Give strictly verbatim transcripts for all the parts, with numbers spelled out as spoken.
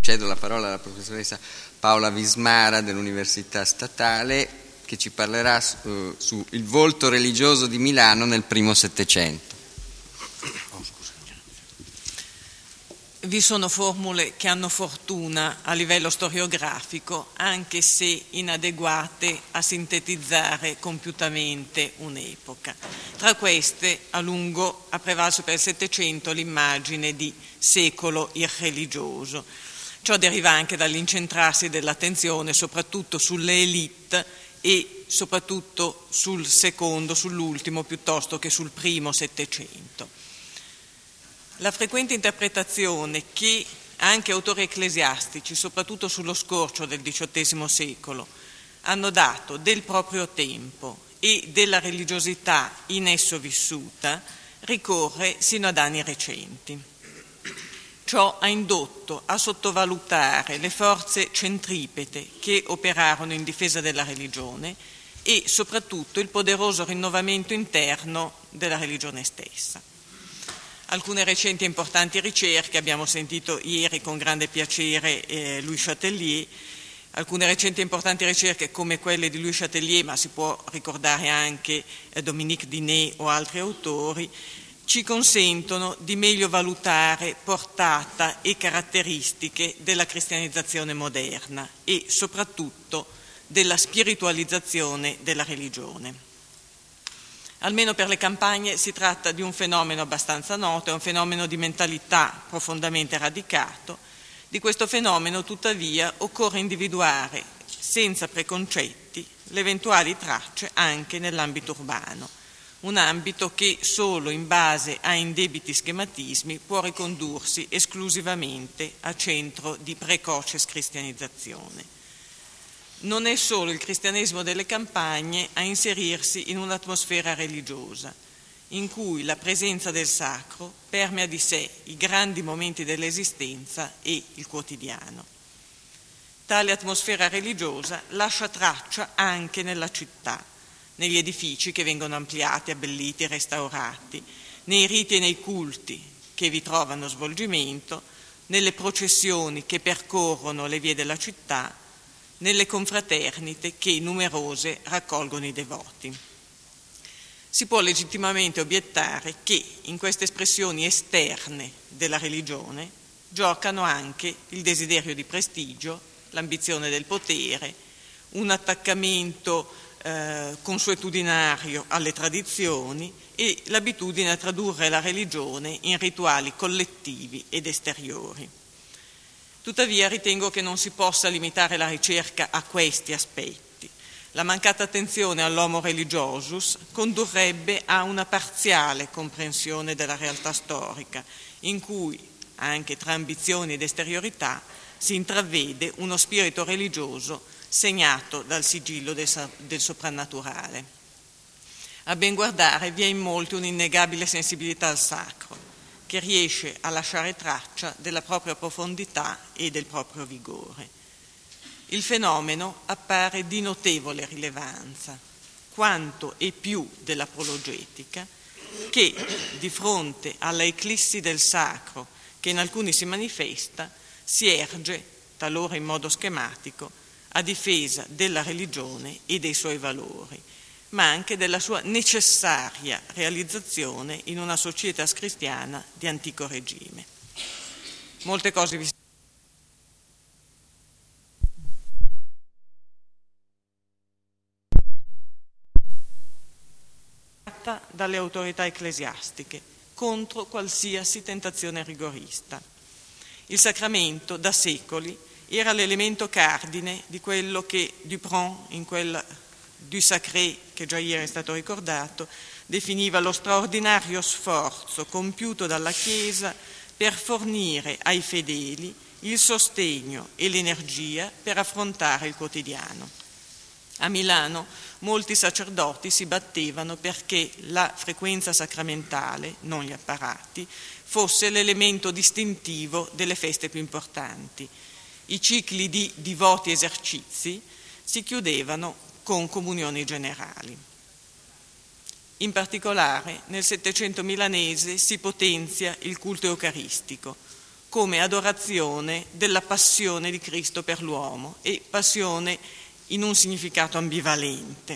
Cedo la parola alla professoressa Paola Vismara dell'Università Statale, che ci parlerà su, su il volto religioso di Milano nel primo Settecento. Vi sono formule che hanno fortuna a livello storiografico, anche se inadeguate a sintetizzare compiutamente un'epoca. Tra queste, a lungo ha prevalso per il Settecento l'immagine di secolo irreligioso. Ciò deriva anche dall'incentrarsi dell'attenzione soprattutto sulle élite e soprattutto sul secondo, sull'ultimo, piuttosto che sul primo Settecento. La frequente interpretazione che anche autori ecclesiastici, soprattutto sullo scorcio del diciottesimo secolo, hanno dato del proprio tempo e della religiosità in esso vissuta, ricorre sino ad anni recenti. Ciò ha indotto a sottovalutare le forze centripete che operarono in difesa della religione e soprattutto il poderoso rinnovamento interno della religione stessa. Alcune recenti e importanti ricerche, abbiamo sentito ieri con grande piacere eh, Louis Chatelier, alcune recenti e importanti ricerche come quelle di Louis Chatelier, ma si può ricordare anche eh, Dominique Dinet o altri autori, ci consentono di meglio valutare portata e caratteristiche della cristianizzazione moderna e soprattutto della spiritualizzazione della religione. Almeno per le campagne si tratta di un fenomeno abbastanza noto, è un fenomeno di mentalità profondamente radicato. Di questo fenomeno, tuttavia, occorre individuare senza preconcetti le eventuali tracce anche nell'ambito urbano, un ambito che solo in base a indebiti schematismi può ricondursi esclusivamente a centro di precoce scristianizzazione. Non è solo il cristianesimo delle campagne a inserirsi in un'atmosfera religiosa, in cui la presenza del sacro permea di sé i grandi momenti dell'esistenza e il quotidiano. Tale atmosfera religiosa lascia traccia anche nella città, negli edifici che vengono ampliati, abbelliti, restaurati, nei riti e nei culti che vi trovano svolgimento, nelle processioni che percorrono le vie della città, nelle confraternite che numerose raccolgono i devoti. Si può legittimamente obiettare che in queste espressioni esterne della religione giocano anche il desiderio di prestigio, l'ambizione del potere, un attaccamento eh, consuetudinario alle tradizioni e l'abitudine a tradurre la religione in rituali collettivi ed esteriori. Tuttavia ritengo che non si possa limitare la ricerca a questi aspetti. La mancata attenzione all'homo religiosus condurrebbe a una parziale comprensione della realtà storica, in cui, anche tra ambizioni ed esteriorità, si intravede uno spirito religioso segnato dal sigillo del, del soprannaturale. A ben guardare vi è in molti un'innegabile sensibilità al sacro, che riesce a lasciare traccia della propria profondità e del proprio vigore. Il fenomeno appare di notevole rilevanza, quanto e più dell'apologetica, che di fronte alla eclissi del sacro che in alcuni si manifesta, si erge, talora in modo schematico, a difesa della religione e dei suoi valori, ma anche della sua necessaria realizzazione in una società cristiana di antico regime. Molte cose vi dalle autorità ecclesiastiche contro qualsiasi tentazione rigorista. Il sacramento da secoli era l'elemento cardine di quello che Dupron in quel du Sacré, che già ieri è stato ricordato, definiva lo straordinario sforzo compiuto dalla Chiesa per fornire ai fedeli il sostegno e l'energia per affrontare il quotidiano. A Milano molti sacerdoti si battevano perché la frequenza sacramentale, non gli apparati, fosse l'elemento distintivo delle feste più importanti. I cicli di divoti esercizi si chiudevano con comunioni generali. In particolare nel Settecento milanese si potenzia il culto eucaristico, come adorazione della passione di Cristo per l'uomo, e passione in un significato ambivalente.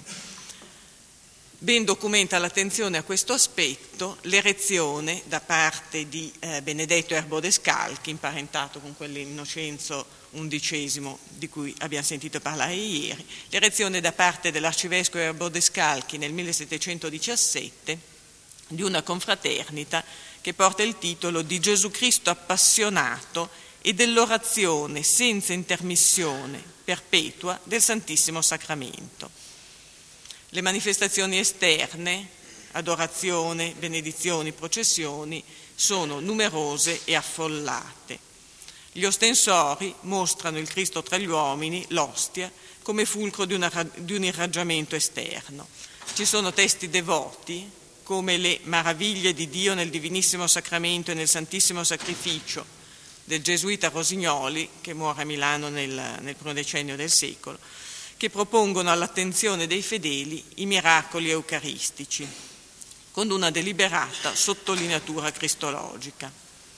Ben documenta l'attenzione a questo aspetto l'erezione da parte di eh, Benedetto Erbodescalchi, imparentato con quell'Innocenzo undicesimo di cui abbiamo sentito parlare ieri, l'erezione da parte dell'arcivescovo Erbodescalchi nel millesettecentodiciassette di una confraternita che porta il titolo di Gesù Cristo appassionato e dell'orazione senza intermissione perpetua del Santissimo Sacramento. Le manifestazioni esterne, adorazione, benedizioni, processioni, sono numerose e affollate. Gli ostensori mostrano il Cristo tra gli uomini, l'ostia, come fulcro di, una, di un irraggiamento esterno. Ci sono testi devoti, come le Maraviglie di Dio nel Divinissimo Sacramento e nel Santissimo Sacrificio del gesuita Rosignoli, che muore a Milano nel, nel primo decennio del secolo, che propongono all'attenzione dei fedeli i miracoli eucaristici, con una deliberata sottolineatura cristologica.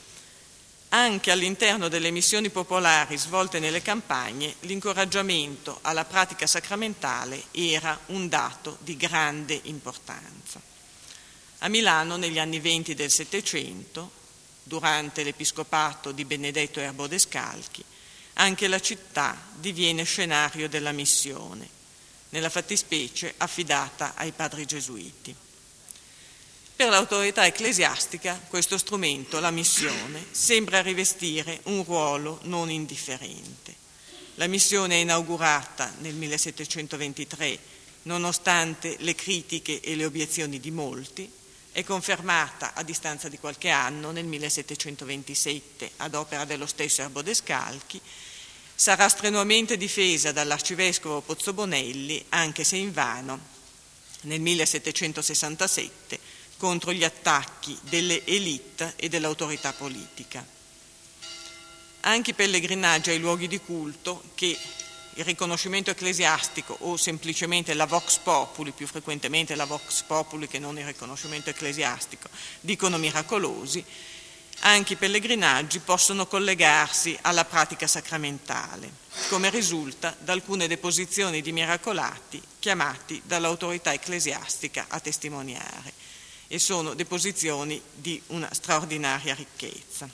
Anche all'interno delle missioni popolari svolte nelle campagne, l'incoraggiamento alla pratica sacramentale era un dato di grande importanza. A Milano, negli anni venti del Settecento, durante l'episcopato di Benedetto Erbodescalchi, anche la città diviene scenario della missione, nella fattispecie affidata ai padri gesuiti. Per l'autorità ecclesiastica questo strumento, la missione, sembra rivestire un ruolo non indifferente. La missione è inaugurata nel millesettecentoventitré, nonostante le critiche e le obiezioni di molti, è confermata a distanza di qualche anno nel millesettecentoventisette ad opera dello stesso Erbodescalchi, sarà strenuamente difesa dall'arcivescovo Pozzobonelli, anche se invano, nel millesettecentosessantasette contro gli attacchi delle élite e dell'autorità politica. Anche i pellegrinaggi ai luoghi di culto, che il riconoscimento ecclesiastico o semplicemente la vox populi, più frequentemente la vox populi che non il riconoscimento ecclesiastico, dicono miracolosi, anche i pellegrinaggi possono collegarsi alla pratica sacramentale, come risulta da alcune deposizioni di miracolati chiamati dall'autorità ecclesiastica a testimoniare, e sono deposizioni di una straordinaria ricchezza.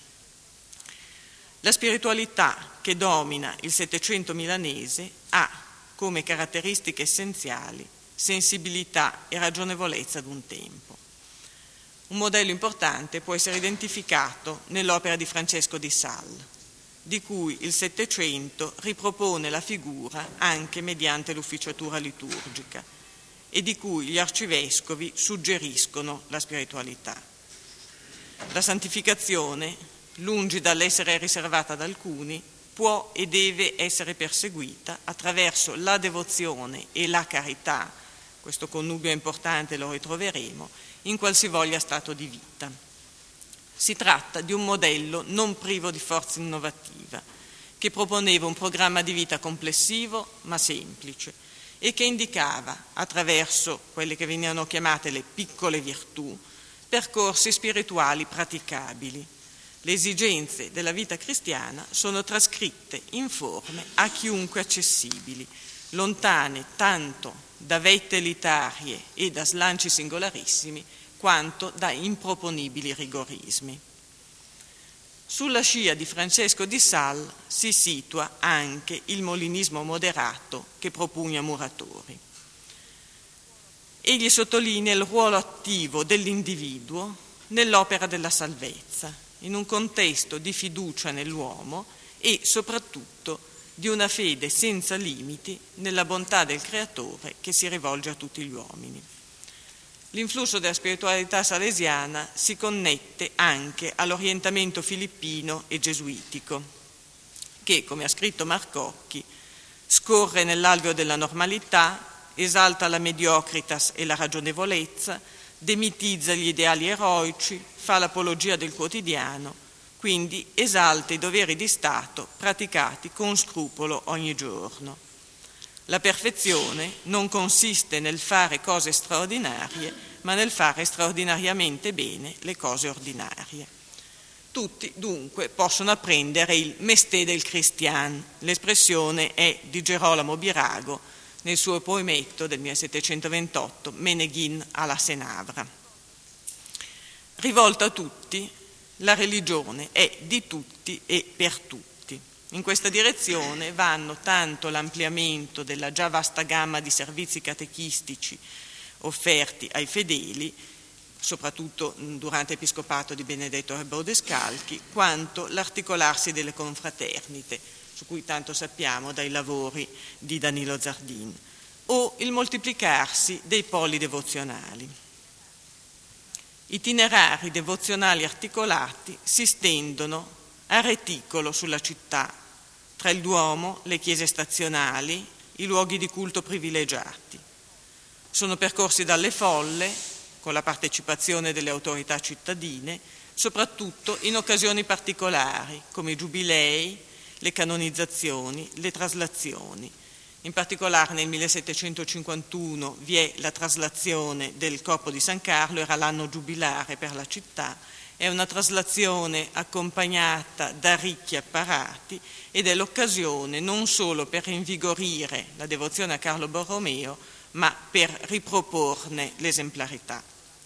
La spiritualità che domina il Settecento milanese ha come caratteristiche essenziali sensibilità e ragionevolezza d'un tempo. Un modello importante può essere identificato nell'opera di Francesco di Sales, di cui il Settecento ripropone la figura anche mediante l'ufficiatura liturgica e di cui gli arcivescovi suggeriscono la spiritualità. La santificazione, lungi dall'essere riservata ad alcuni, può e deve essere perseguita attraverso la devozione e la carità, questo connubio importante lo ritroveremo, in qualsivoglia stato di vita. Si tratta di un modello non privo di forza innovativa, che proponeva un programma di vita complessivo ma semplice e che indicava, attraverso quelle che venivano chiamate le piccole virtù, percorsi spirituali praticabili. Le esigenze della vita cristiana sono trascritte in forme a chiunque accessibili, lontane tanto da vette elitarie e da slanci singolarissimi, quanto da improponibili rigorismi. Sulla scia di Francesco di Sales si situa anche il molinismo moderato che propugna Muratori. Egli sottolinea il ruolo attivo dell'individuo nell'opera della salvezza, in un contesto di fiducia nell'uomo e soprattutto di una fede senza limiti nella bontà del Creatore che si rivolge a tutti gli uomini. L'influsso della spiritualità salesiana si connette anche all'orientamento filippino e gesuitico, che, come ha scritto Marcocchi, scorre nell'alveo della normalità, esalta la mediocritas e la ragionevolezza, demitizza gli ideali eroici, fa l'apologia del quotidiano, quindi esalta i doveri di Stato praticati con scrupolo ogni giorno. La perfezione non consiste nel fare cose straordinarie, ma nel fare straordinariamente bene le cose ordinarie. Tutti dunque possono apprendere il mestè del cristian. L'espressione è di Gerolamo Birago nel suo poemetto del millesettecentoventotto, Meneghin alla Senavra. Rivolta a tutti, la religione è di tutti e per tutti. In questa direzione vanno tanto l'ampliamento della già vasta gamma di servizi catechistici offerti ai fedeli, soprattutto durante l'episcopato di Benedetto Rebordescalchi, quanto l'articolarsi delle confraternite, su cui tanto sappiamo dai lavori di Danilo Zardin, o il moltiplicarsi dei poli devozionali. Itinerari devozionali articolati si stendono a reticolo sulla città, tra il Duomo, le chiese stazionali, i luoghi di culto privilegiati. Sono percorsi dalle folle, con la partecipazione delle autorità cittadine, soprattutto in occasioni particolari, come i giubilei, le canonizzazioni, le traslazioni. In particolare nel millesettecentocinquantuno vi è la traslazione del Corpo di San Carlo, era l'anno giubilare per la città, è una traslazione accompagnata da ricchi apparati ed è l'occasione non solo per rinvigorire la devozione a Carlo Borromeo, ma per riproporne l'esemplarità.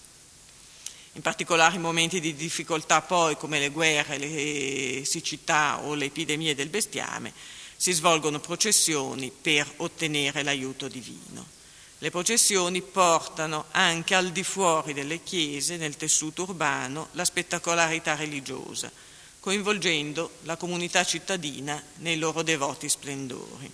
In particolare in momenti di difficoltà poi, come le guerre, le siccità o le epidemie del bestiame, si svolgono processioni per ottenere l'aiuto divino. Le processioni portano anche al di fuori delle chiese, nel tessuto urbano, la spettacolarità religiosa, coinvolgendo la comunità cittadina nei loro devoti splendori.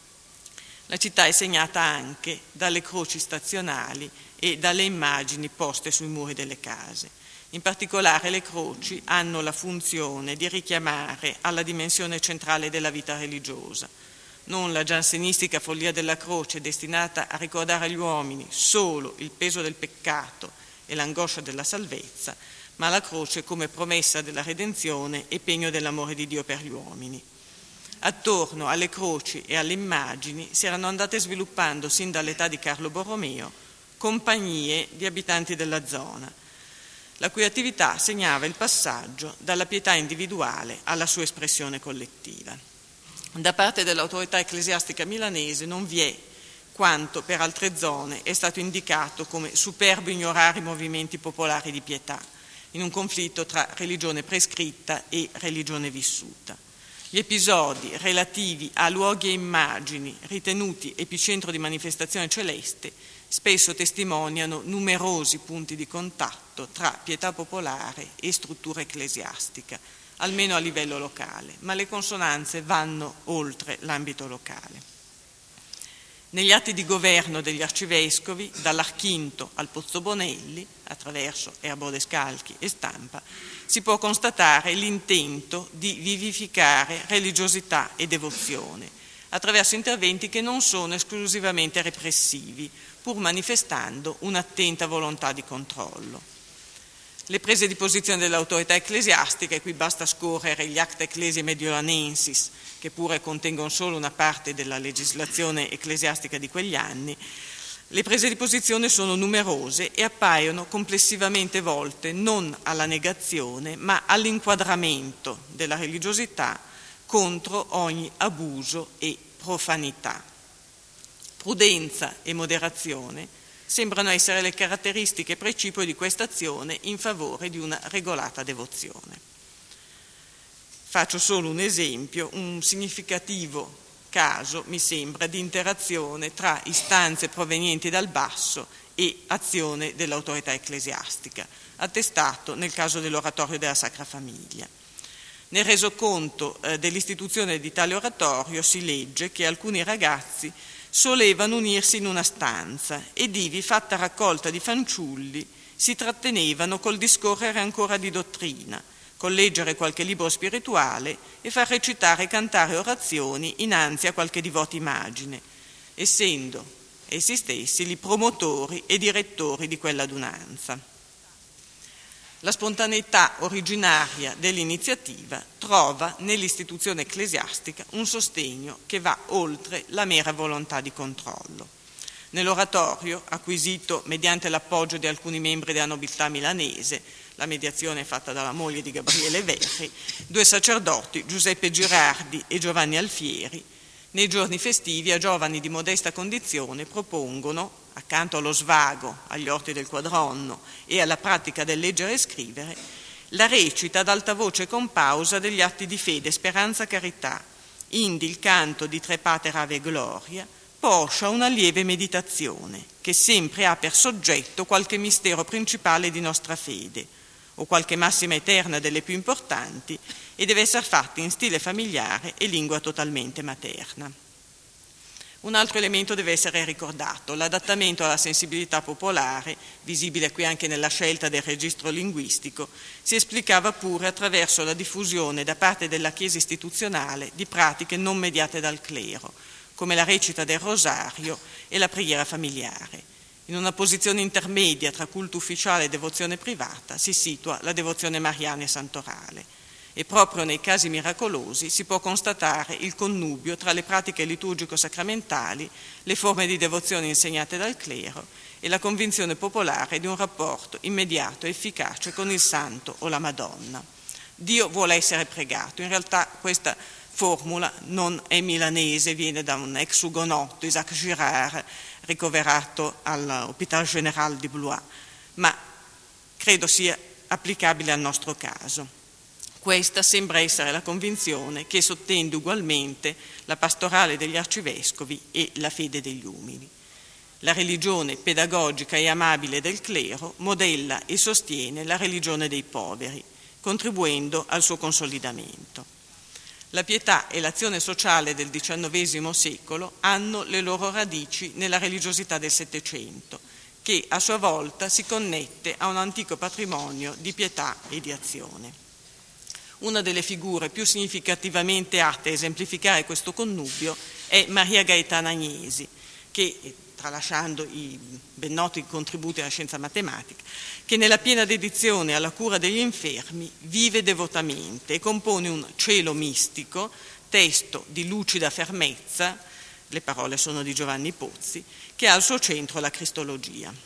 La città è segnata anche dalle croci stazionali e dalle immagini poste sui muri delle case. In particolare le croci hanno la funzione di richiamare alla dimensione centrale della vita religiosa, non la giansenistica follia della croce destinata a ricordare agli uomini solo il peso del peccato e l'angoscia della salvezza, ma la croce come promessa della redenzione e pegno dell'amore di Dio per gli uomini. Attorno alle croci e alle immagini si erano andate sviluppando sin dall'età di Carlo Borromeo compagnie di abitanti della zona, la cui attività segnava il passaggio dalla pietà individuale alla sua espressione collettiva. Da parte dell'autorità ecclesiastica milanese non vi è, quanto per altre zone è stato indicato come superbo ignorare i movimenti popolari di pietà, in un conflitto tra religione prescritta e religione vissuta. Gli episodi relativi a luoghi e immagini ritenuti epicentro di manifestazione celeste spesso testimoniano numerosi punti di contatto tra pietà popolare e struttura ecclesiastica, almeno a livello locale, ma le consonanze vanno oltre l'ambito locale. Negli atti di governo degli arcivescovi, dall'Archinto al Pozzobonelli, attraverso Rebordescalchi e Stampa, si può constatare l'intento di vivificare religiosità e devozione, attraverso interventi che non sono esclusivamente repressivi, pur manifestando un'attenta volontà di controllo. Le prese di posizione dell'autorità ecclesiastica, e qui basta scorrere gli Acta Ecclesiae Mediolanensis, che pure contengono solo una parte della legislazione ecclesiastica di quegli anni, le prese di posizione sono numerose e appaiono complessivamente volte non alla negazione, ma all'inquadramento della religiosità contro ogni abuso e profanità. Prudenza e moderazione sembrano essere le caratteristiche precipue di questa azione in favore di una regolata devozione. Faccio solo un esempio, un significativo caso, mi sembra, di interazione tra istanze provenienti dal basso e azione dell'autorità ecclesiastica, attestato nel caso dell'oratorio della Sacra Famiglia. Nel resoconto eh, dell'istituzione di tale oratorio si legge che alcuni ragazzi solevano unirsi in una stanza ed ivi, fatta raccolta di fanciulli, si trattenevano col discorrere ancora di dottrina, col leggere qualche libro spirituale e far recitare e cantare orazioni innanzi a qualche divota immagine, essendo essi stessi i promotori e direttori di quell'adunanza. La spontaneità originaria dell'iniziativa trova nell'istituzione ecclesiastica un sostegno che va oltre la mera volontà di controllo. Nell'oratorio, acquisito mediante l'appoggio di alcuni membri della nobiltà milanese, la mediazione è fatta dalla moglie di Gabriele Verri, due sacerdoti, Giuseppe Girardi e Giovanni Alfieri, nei giorni festivi a giovani di modesta condizione propongono, accanto allo svago, agli orti del quadronno e alla pratica del leggere e scrivere, la recita ad alta voce con pausa degli atti di fede, speranza, carità, indi il canto di Tre Pater Ave Gloria, poscia una lieve meditazione che sempre ha per soggetto qualche mistero principale di nostra fede o qualche massima eterna delle più importanti e deve essere fatta in stile familiare e lingua totalmente materna. Un altro elemento deve essere ricordato, l'adattamento alla sensibilità popolare, visibile qui anche nella scelta del registro linguistico, si esplicava pure attraverso la diffusione da parte della Chiesa istituzionale di pratiche non mediate dal clero, come la recita del rosario e la preghiera familiare. In una posizione intermedia tra culto ufficiale e devozione privata si situa la devozione mariana e santorale. E proprio nei casi miracolosi si può constatare il connubio tra le pratiche liturgico-sacramentali, le forme di devozione insegnate dal clero e la convinzione popolare di un rapporto immediato e efficace con il Santo o la Madonna. Dio vuole essere pregato. In realtà questa formula non è milanese, viene da un ex ugonotto, Isaac Girard, ricoverato all'Hôpital Général di Blois, ma credo sia applicabile al nostro caso. Questa sembra essere la convinzione che sottende ugualmente la pastorale degli arcivescovi e la fede degli umili. La religione pedagogica e amabile del clero modella e sostiene la religione dei poveri, contribuendo al suo consolidamento. La pietà e l'azione sociale del diciannovesimo secolo hanno le loro radici nella religiosità del Settecento, che a sua volta si connette a un antico patrimonio di pietà e di azione. Una delle figure più significativamente atte a esemplificare questo connubio è Maria Gaetana Agnesi, che, tralasciando i ben noti contributi alla scienza matematica, che nella piena dedizione alla cura degli infermi vive devotamente e compone un cielo mistico, testo di lucida fermezza, le parole sono di Giovanni Pozzi, che ha al suo centro la cristologia.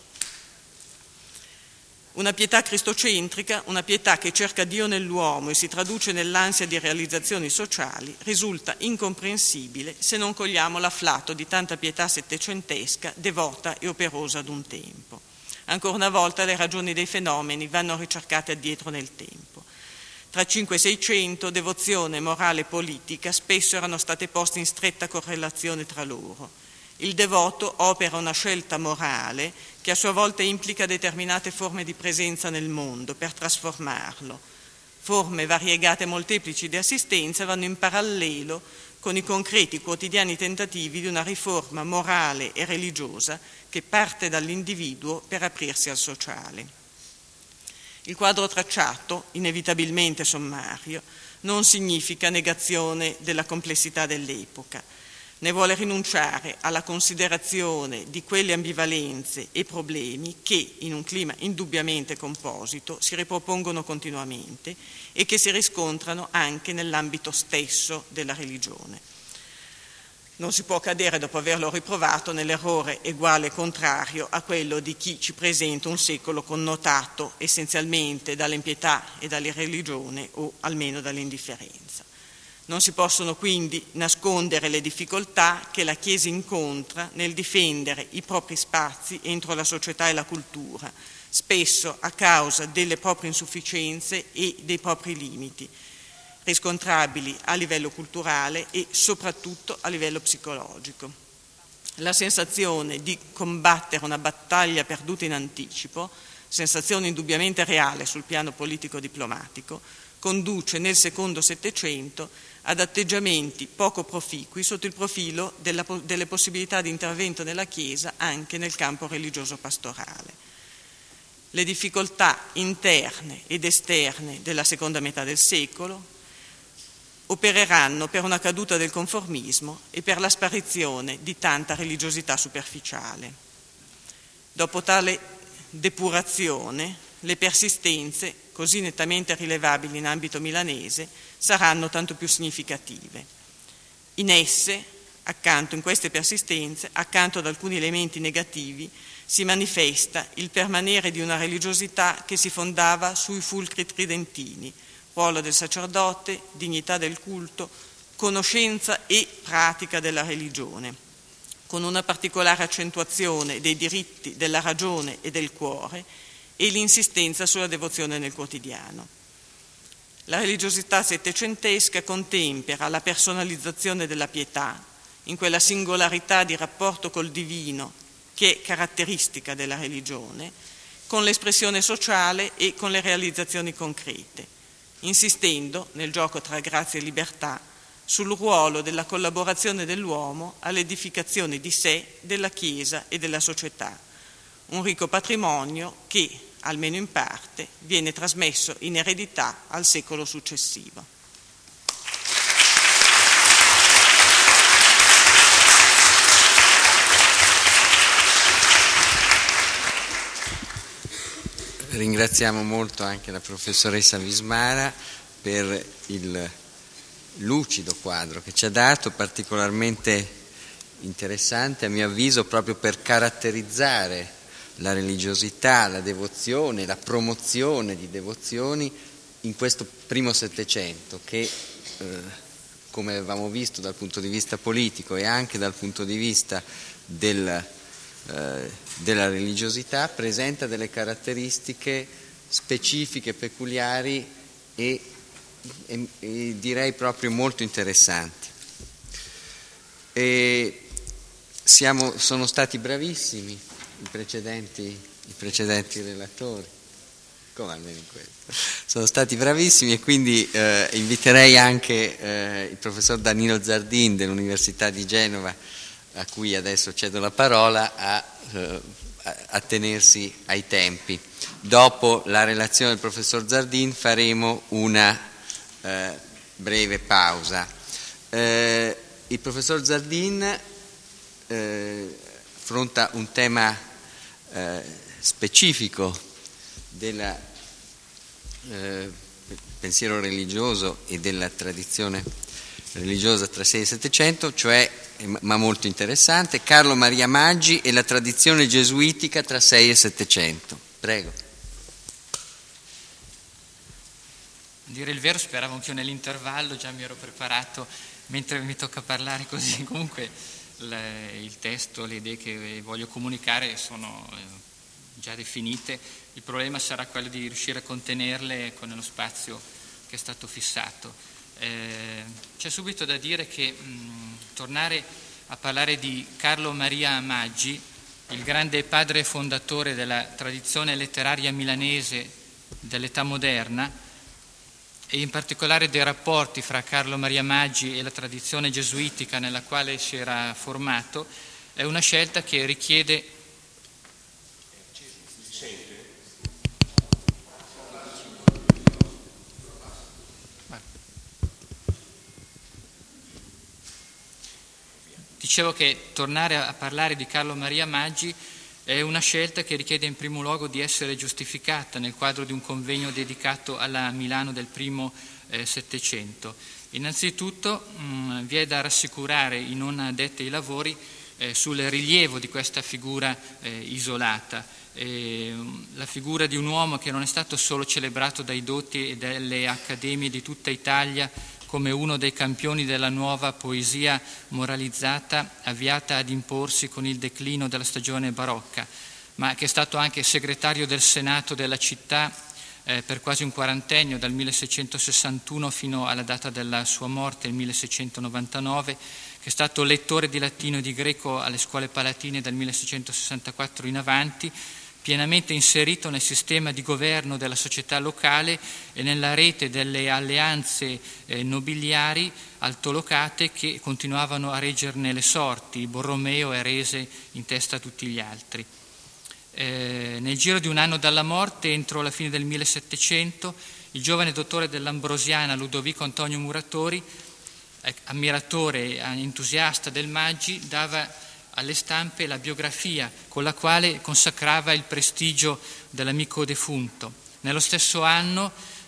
Una pietà cristocentrica, una pietà che cerca Dio nell'uomo e si traduce nell'ansia di realizzazioni sociali, risulta incomprensibile se non cogliamo l'afflato di tanta pietà settecentesca, devota e operosa ad un tempo. Ancora una volta le ragioni dei fenomeni vanno ricercate addietro nel tempo. Tra cinque e seicento devozione, morale e politica spesso erano state poste in stretta correlazione tra loro. Il devoto opera una scelta morale che a sua volta implica determinate forme di presenza nel mondo per trasformarlo. Forme variegate e molteplici di assistenza vanno in parallelo con i concreti quotidiani tentativi di una riforma morale e religiosa che parte dall'individuo per aprirsi al sociale. Il quadro tracciato, inevitabilmente sommario, non significa negazione della complessità dell'epoca, ne vuole rinunciare alla considerazione di quelle ambivalenze e problemi che, in un clima indubbiamente composito, si ripropongono continuamente e che si riscontrano anche nell'ambito stesso della religione. Non si può cadere, dopo averlo riprovato, nell'errore uguale e contrario a quello di chi ci presenta un secolo connotato essenzialmente dall'impietà e dall'irreligione o almeno dall'indifferenza. Non si possono quindi nascondere le difficoltà che la Chiesa incontra nel difendere i propri spazi entro la società e la cultura, spesso a causa delle proprie insufficienze e dei propri limiti, riscontrabili a livello culturale e soprattutto a livello psicologico. La sensazione di combattere una battaglia perduta in anticipo, sensazione indubbiamente reale sul piano politico-diplomatico, conduce nel secondo Settecento ad atteggiamenti poco proficui sotto il profilo della, delle possibilità di intervento della Chiesa anche nel campo religioso pastorale. Le difficoltà interne ed esterne della seconda metà del secolo opereranno per una caduta del conformismo e per la sparizione di tanta religiosità superficiale. Dopo tale depurazione, le persistenze, così nettamente rilevabili in ambito milanese, saranno tanto più significative. In esse, accanto in queste persistenze, accanto ad alcuni elementi negativi, si manifesta il permanere di una religiosità che si fondava sui fulcri tridentini: ruolo del sacerdote, dignità del culto, conoscenza e pratica della religione, con una particolare accentuazione dei diritti della ragione e del cuore e l'insistenza sulla devozione nel quotidiano. La religiosità settecentesca contempera la personalizzazione della pietà in quella singolarità di rapporto col divino che è caratteristica della religione, con l'espressione sociale e con le realizzazioni concrete, insistendo nel gioco tra grazia e libertà sul ruolo della collaborazione dell'uomo all'edificazione di sé, della Chiesa e della società, un ricco patrimonio che, almeno in parte, viene trasmesso in eredità al secolo successivo. Ringraziamo molto anche la professoressa Vismara per il lucido quadro che ci ha dato, particolarmente interessante a mio avviso proprio per caratterizzare la religiosità, la devozione, la promozione di devozioni in questo primo Settecento che, eh, come avevamo visto dal punto di vista politico e anche dal punto di vista del, eh, della religiosità, presenta delle caratteristiche specifiche, peculiari e E, e direi proprio molto interessanti. E siamo, sono stati bravissimi i precedenti, i precedenti relatori, come almeno in questo. Sono stati bravissimi e quindi eh, inviterei anche eh, il professor Danilo Zardin dell'Università di Genova, a cui adesso cedo la parola, a, eh, a tenersi ai tempi. Dopo la relazione del professor Zardin faremo una Eh, breve pausa. Eh, il professor Zardin eh, affronta un tema eh, specifico del eh, pensiero religioso e della tradizione religiosa tra sei e settecento, cioè, ma molto interessante, Carlo Maria Maggi e la tradizione gesuitica tra sei e settecento. Prego. Dire il vero, speravo anch'io nell'intervallo, già mi ero preparato mentre mi tocca parlare così. Comunque le, il testo, le idee che voglio comunicare sono eh, già definite, il problema sarà quello di riuscire a contenerle con lo spazio che è stato fissato. Eh, c'è subito da dire che mh, tornare a parlare di Carlo Maria Maggi, il grande padre fondatore della tradizione letteraria milanese dell'età moderna, e in particolare dei rapporti fra Carlo Maria Maggi e la tradizione gesuitica nella quale si era formato, è una scelta che richiede Dicevo che tornare a parlare di Carlo Maria Maggi è una scelta che richiede in primo luogo di essere giustificata nel quadro di un convegno dedicato alla Milano del primo eh, Settecento. Innanzitutto mh, vi è da rassicurare i non addetti ai lavori eh, sul rilievo di questa figura eh, isolata, eh, la figura di un uomo che non è stato solo celebrato dai dotti e dalle accademie di tutta Italia come uno dei campioni della nuova poesia moralizzata avviata ad imporsi con il declino della stagione barocca, ma che è stato anche segretario del Senato della città eh, per quasi un quarantennio, dal milleseicentosessantuno fino alla data della sua morte, il milleseicentonovantanove, che è stato lettore di latino e di greco alle scuole palatine dal milleseicentosessantaquattro in avanti, pienamente inserito nel sistema di governo della società locale e nella rete delle alleanze eh, nobiliari altolocate che continuavano a reggerne le sorti, Borromeo e Rese in testa a tutti gli altri. Eh, nel giro di un anno dalla morte, entro la fine del millesettecento, il giovane dottore dell'Ambrosiana Ludovico Antonio Muratori, eh, ammiratore e entusiasta del Maggi, dava alle stampe la biografia con la quale consacrava il prestigio dell'amico defunto. Nello stesso anno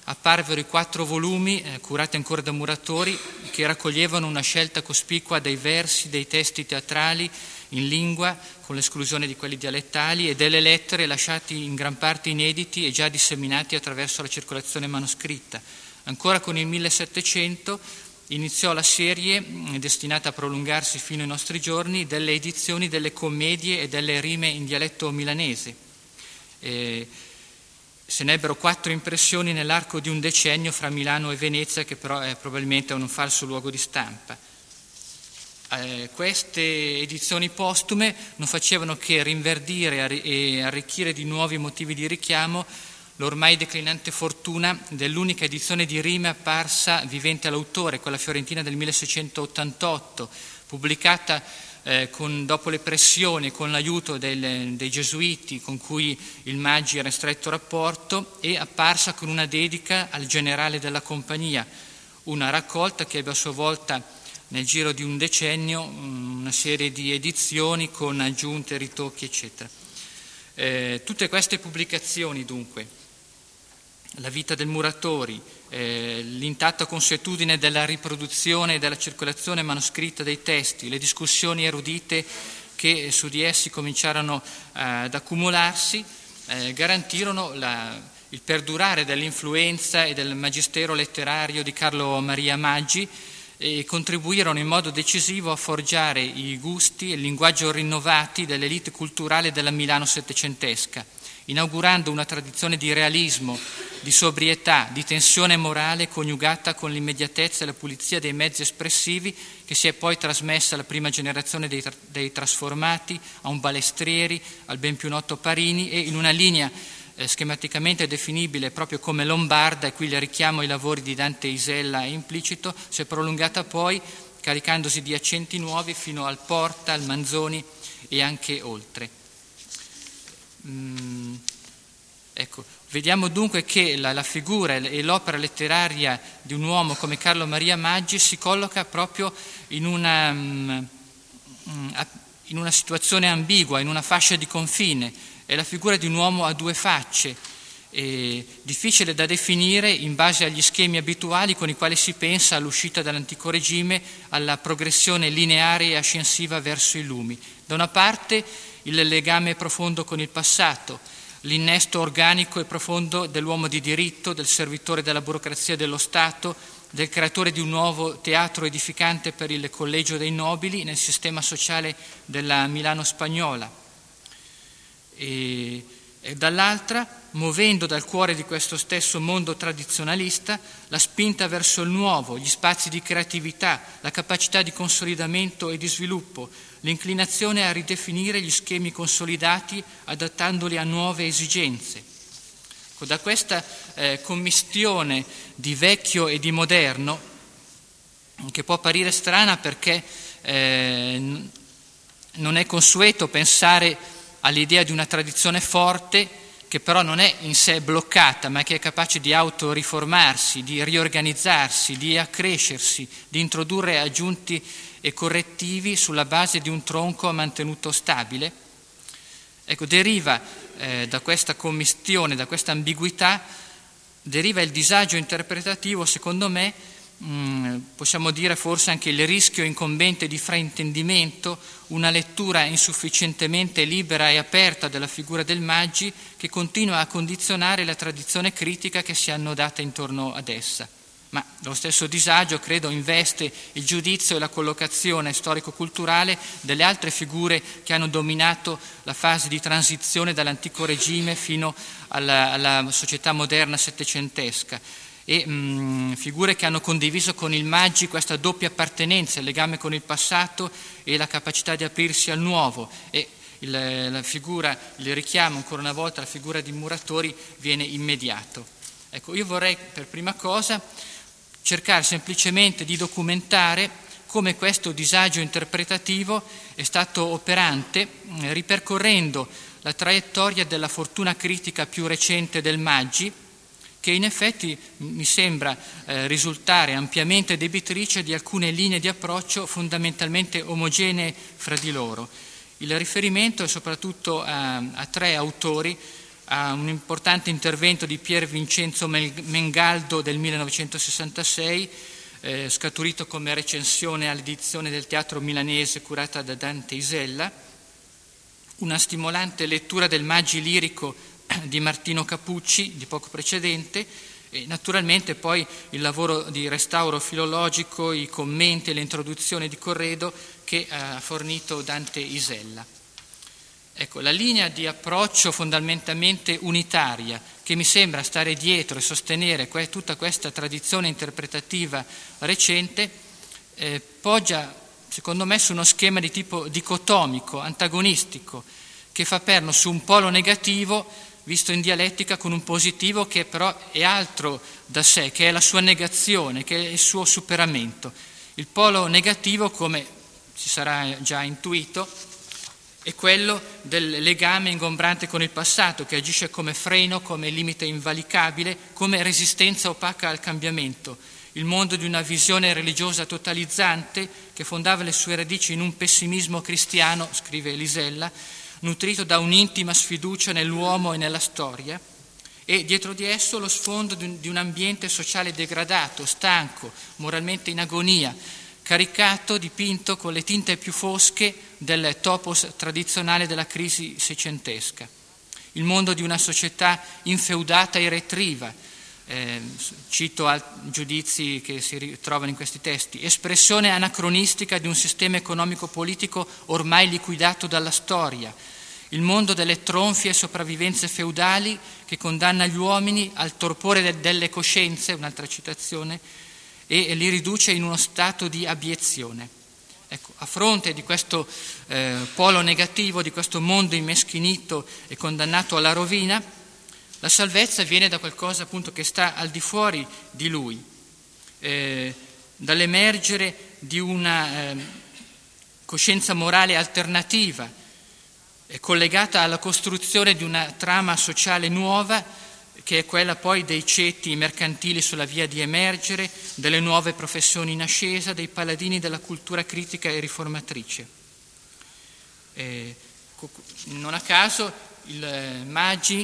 apparvero i quattro volumi, eh, curati ancora da Muratori, che raccoglievano una scelta cospicua dei versi, dei testi teatrali in lingua, con l'esclusione di quelli dialettali, e delle lettere lasciati in gran parte inediti e già disseminati attraverso la circolazione manoscritta. Ancora con il millesettecento iniziò la serie, destinata a prolungarsi fino ai nostri giorni, delle edizioni delle commedie e delle rime in dialetto milanese. Eh, se ne ebbero quattro impressioni nell'arco di un decennio fra Milano e Venezia, che però è probabilmente un falso luogo di stampa. Eh, queste edizioni postume non facevano che rinverdire e arricchire di nuovi motivi di richiamo l'ormai declinante fortuna dell'unica edizione di rime apparsa vivente all'autore, quella fiorentina del milleseicentottantotto, pubblicata eh, con, dopo le pressioni, con l'aiuto del, dei gesuiti con cui il Maggi era in stretto rapporto, e apparsa con una dedica al generale della compagnia, una raccolta che ebbe a sua volta nel giro di un decennio una serie di edizioni con aggiunte, ritocchi, eccetera. Eh, tutte queste pubblicazioni, dunque, la vita del Muratori, eh, l'intatta consuetudine della riproduzione e della circolazione manoscritta dei testi, le discussioni erudite che su di essi cominciarono eh, ad accumularsi, eh, garantirono la, il perdurare dell'influenza e del magistero letterario di Carlo Maria Maggi, e contribuirono in modo decisivo a forgiare i gusti e il linguaggio rinnovati dell'elite culturale della Milano settecentesca, inaugurando una tradizione di realismo, di sobrietà, di tensione morale coniugata con l'immediatezza e la pulizia dei mezzi espressivi, che si è poi trasmessa alla prima generazione dei, tra- dei trasformati, a un Balestrieri, al ben più noto Parini, e in una linea eh, schematicamente definibile proprio come lombarda, e qui il richiamo ai lavori di Dante Isella è implicito, si è prolungata poi caricandosi di accenti nuovi fino al Porta, al Manzoni e anche oltre. Mm, ecco, vediamo dunque che la, la figura e l'opera letteraria di un uomo come Carlo Maria Maggi si colloca proprio in una, mm, in una situazione ambigua, in una fascia di confine. È la figura di un uomo a due facce, eh, difficile da definire in base agli schemi abituali con i quali si pensa all'uscita dall'antico regime, alla progressione lineare e ascensiva verso i lumi. Da una parte il legame profondo con il passato, l'innesto organico e profondo dell'uomo di diritto, del servitore della burocrazia dello Stato, del creatore di un nuovo teatro edificante per il collegio dei nobili nel sistema sociale della Milano spagnola. E, e dall'altra, muovendo dal cuore di questo stesso mondo tradizionalista la spinta verso il nuovo, gli spazi di creatività, la capacità di consolidamento e di sviluppo, l'inclinazione a ridefinire gli schemi consolidati adattandoli a nuove esigenze. Da questa eh, commistione di vecchio e di moderno, che può apparire strana perché eh, non è consueto pensare all'idea di una tradizione forte che però non è in sé bloccata, ma che è capace di autoriformarsi, di riorganizzarsi, di accrescersi, di introdurre aggiunti e correttivi sulla base di un tronco mantenuto stabile. Ecco, deriva eh, da questa commistione, da questa ambiguità, deriva il disagio interpretativo, secondo me, mh, possiamo dire forse anche il rischio incombente di fraintendimento, una lettura insufficientemente libera e aperta della figura del Maggi che continua a condizionare la tradizione critica che si è annodata intorno ad essa. Ma lo stesso disagio, credo, investe il giudizio e la collocazione storico-culturale delle altre figure che hanno dominato la fase di transizione dall'antico regime fino alla, alla società moderna settecentesca, e mh, figure che hanno condiviso con il Maggi questa doppia appartenenza, il legame con il passato e la capacità di aprirsi al nuovo. E il, la figura, il richiamo ancora una volta alla figura di Muratori viene immediato. Ecco, io vorrei per prima cosa cercare semplicemente di documentare come questo disagio interpretativo è stato operante, ripercorrendo la traiettoria della fortuna critica più recente del Maggi, che in effetti mi sembra eh, risultare ampiamente debitrice di alcune linee di approccio fondamentalmente omogenee fra di loro. Il riferimento è soprattutto a, a tre autori a un importante intervento di Pier Vincenzo Mengaldo del millenovecentosessantasei, eh, scaturito come recensione all'edizione del Teatro Milanese curata da Dante Isella, una stimolante lettura del Maggi lirico di Martino Capucci di poco precedente, e naturalmente poi il lavoro di restauro filologico, i commenti e le introduzioni di Corredo che ha fornito Dante Isella. Ecco, la linea di approccio fondamentalmente unitaria che mi sembra stare dietro e sostenere que- tutta questa tradizione interpretativa recente eh, poggia, secondo me, su uno schema di tipo dicotomico, antagonistico, che fa perno su un polo negativo visto in dialettica con un positivo che però è altro da sé, che è la sua negazione, che è il suo superamento. Il polo negativo, come si sarà già intuito, è quello del legame ingombrante con il passato, che agisce come freno, come limite invalicabile, come resistenza opaca al cambiamento. Il mondo di una visione religiosa totalizzante che fondava le sue radici in un pessimismo cristiano, scrive Lisella, nutrito da un'intima sfiducia nell'uomo e nella storia, e dietro di esso lo sfondo di un, di un ambiente sociale degradato, stanco, moralmente in agonia, caricato, dipinto con le tinte più fosche del topos tradizionale della crisi seicentesca. Il mondo di una società infeudata e retriva, eh, cito al, giudizi che si ritrovano in questi testi, espressione anacronistica di un sistema economico-politico ormai liquidato dalla storia, il mondo delle tronfie sopravvivenze feudali che condanna gli uomini al torpore de- delle coscienze, un'altra citazione, e li riduce in uno stato di abiezione. Ecco, a fronte di questo eh, polo negativo, di questo mondo immeschinito e condannato alla rovina, la salvezza viene da qualcosa appunto che sta al di fuori di lui, eh, dall'emergere di una eh, coscienza morale alternativa, eh, collegata alla costruzione di una trama sociale nuova, che è quella poi dei ceti mercantili sulla via di emergere, delle nuove professioni in ascesa, dei paladini della cultura critica e riformatrice. Eh, non a caso il eh, Maggi,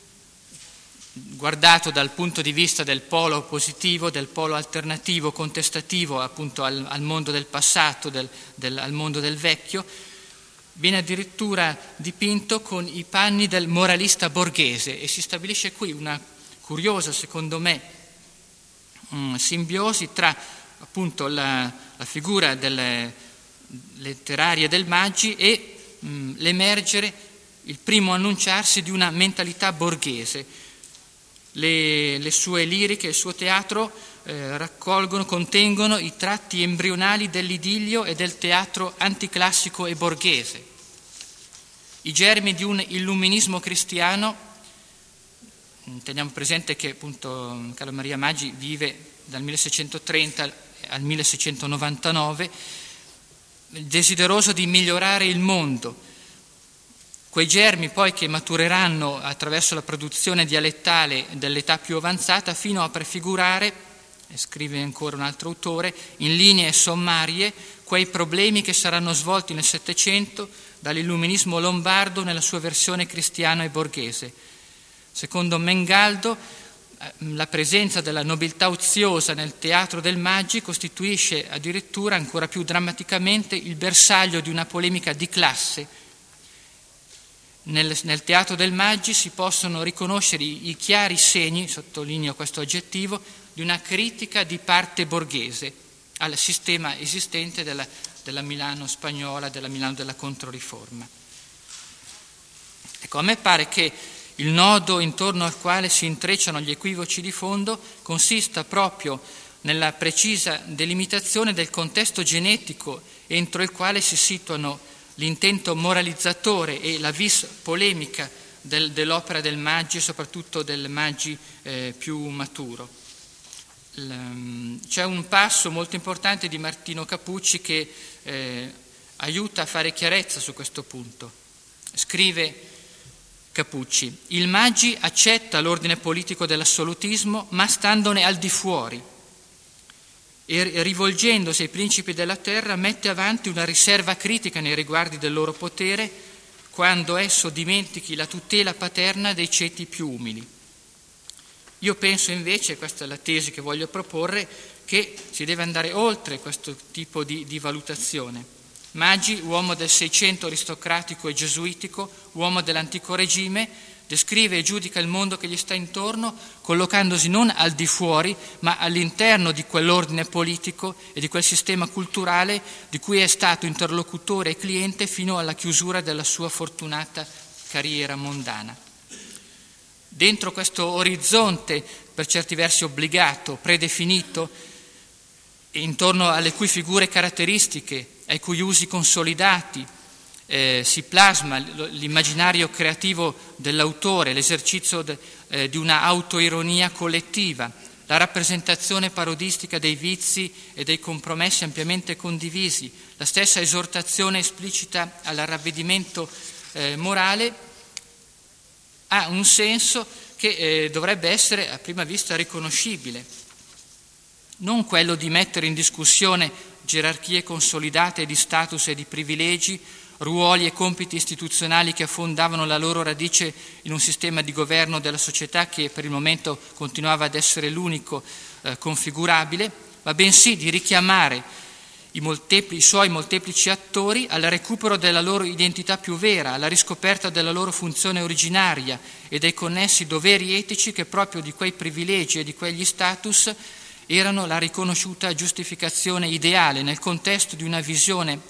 guardato dal punto di vista del polo positivo, del polo alternativo, contestativo appunto al, al mondo del passato, del, del, al mondo del vecchio, viene addirittura dipinto con i panni del moralista borghese, e si stabilisce qui una curiosa, secondo me, mh, simbiosi tra appunto la, la figura delle, letteraria del Maggi e mh, l'emergere, il primo annunciarsi di una mentalità borghese. Le, le sue liriche, il suo teatro eh, raccolgono, contengono i tratti embrionali dell'idillio e del teatro anticlassico e borghese, i germi di un illuminismo cristiano. Teniamo presente che appunto Carlo Maria Maggi vive dal milleseicentotrenta al milleseicentonovantanove, desideroso di migliorare il mondo. Quei germi poi che matureranno attraverso la produzione dialettale dell'età più avanzata fino a prefigurare, e scrive ancora un altro autore, in linee sommarie quei problemi che saranno svolti nel Settecento dall'illuminismo lombardo nella sua versione cristiana e borghese. Secondo Mengaldo, la presenza della nobiltà oziosa nel teatro del Maggi costituisce addirittura ancora più drammaticamente il bersaglio di una polemica di classe. Nel, nel teatro del Maggi si possono riconoscere i, i chiari segni, sottolineo questo aggettivo, di una critica di parte borghese al sistema esistente della, della Milano spagnola, della Milano della Controriforma. Ecco, a me pare che il nodo intorno al quale si intrecciano gli equivoci di fondo consista proprio nella precisa delimitazione del contesto genetico entro il quale si situano l'intento moralizzatore e la vis polemica del, dell'opera del Maggi, soprattutto del Maggi eh, più maturo. L, c'è un passo molto importante di Martino Capucci che eh, aiuta a fare chiarezza su questo punto. Scrive Capucci: il Maggi accetta l'ordine politico dell'assolutismo, ma standone al di fuori, e rivolgendosi ai principi della terra mette avanti una riserva critica nei riguardi del loro potere, quando esso dimentichi la tutela paterna dei ceti più umili. Io penso invece, questa è la tesi che voglio proporre, che si deve andare oltre questo tipo di, di valutazione. Maggi, uomo del Seicento aristocratico e gesuitico, uomo dell'antico regime, descrive e giudica il mondo che gli sta intorno, collocandosi non al di fuori, ma all'interno di quell'ordine politico e di quel sistema culturale di cui è stato interlocutore e cliente fino alla chiusura della sua fortunata carriera mondana. Dentro questo orizzonte, per certi versi obbligato, predefinito, e intorno alle cui figure caratteristiche, ai cui usi consolidati, Eh, si plasma l'immaginario creativo dell'autore, l'esercizio de, eh, di una autoironia collettiva, la rappresentazione parodistica dei vizi e dei compromessi ampiamente condivisi, la stessa esortazione esplicita al ravvedimento eh, morale, ha un senso che eh, dovrebbe essere a prima vista riconoscibile, non quello di mettere in discussione gerarchie consolidate di status e di privilegi, ruoli e compiti istituzionali che affondavano la loro radice in un sistema di governo della società che per il momento continuava ad essere l'unico eh, configurabile, ma bensì di richiamare i, moltepli, i suoi molteplici attori al recupero della loro identità più vera, alla riscoperta della loro funzione originaria e dei connessi doveri etici che proprio di quei privilegi e di quegli status erano la riconosciuta giustificazione ideale nel contesto di una visione